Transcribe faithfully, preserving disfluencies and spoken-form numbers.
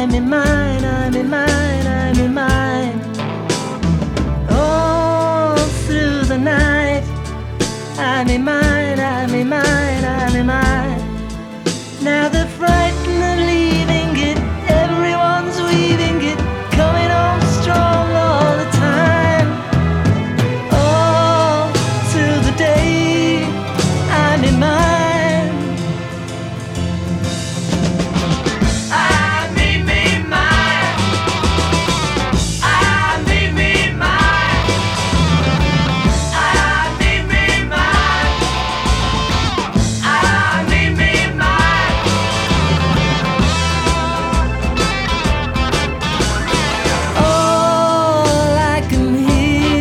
I'm in mine, I'm in mine, I'm in mine. All through the night, I'm in mine, I'm in mine, I'm in mine. Now the